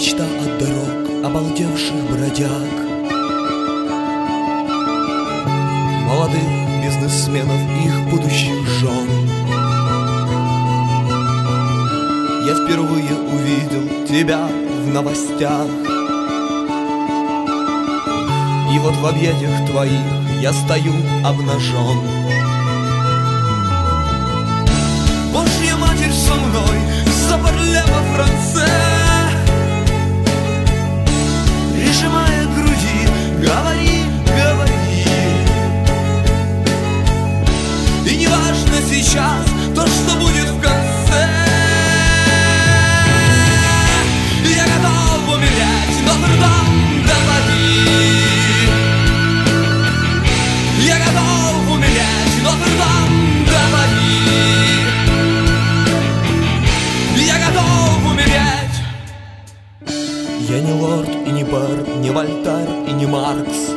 Мечта от дорог обалдевших бродяг, молодых бизнесменов и их будущих жен. Я впервые увидел тебя в новостях, и вот в объятиях твоих я стою обнажен. Божья Матерь со мной, запарля во Франце, прижимая к груди, говори, говори. И не важно сейчас то, что будет в конце. Я готов умереть, Нотр-Дам до Пари. Я готов умереть, Нотр-Дам до Пари. Я готов умереть. Я не лорд и не пэр, не Вольтер и не Маркс,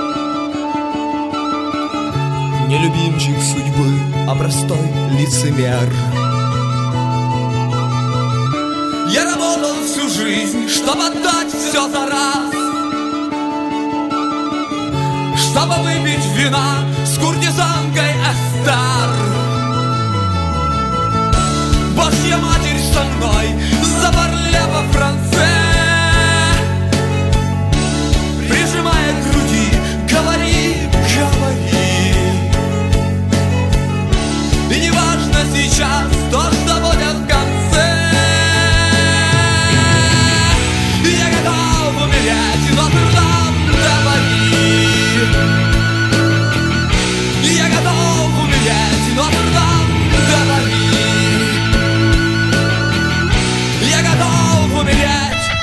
не любимчик судьбы, а простой лицемер. Я работал всю жизнь, чтобы отдать все за раз, чтобы выпить вина с куртизанкой Эстер. Божья Матерь со мной, запарля во Франце, прижимая к груди, говори, говори. И не важно сейчас то, что будет в конце. Я готов умереть, Нотр-Дам до Пари. Я готов умереть, Нотр-Дам до Пари. Я готов умереть.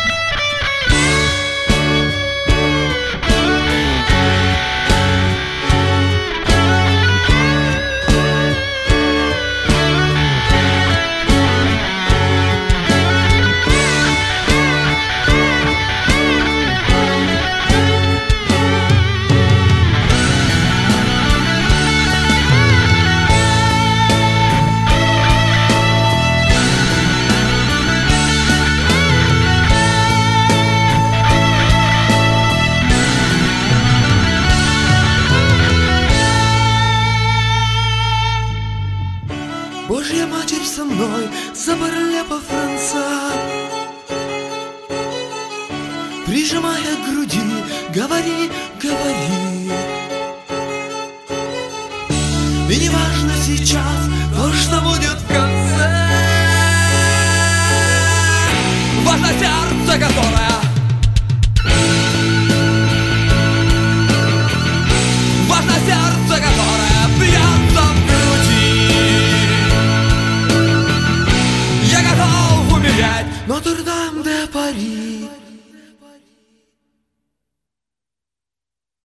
Божья Матерь со мной, запарля по Франца, прижимая к груди, говори, говори. И не важно сейчас то, что будет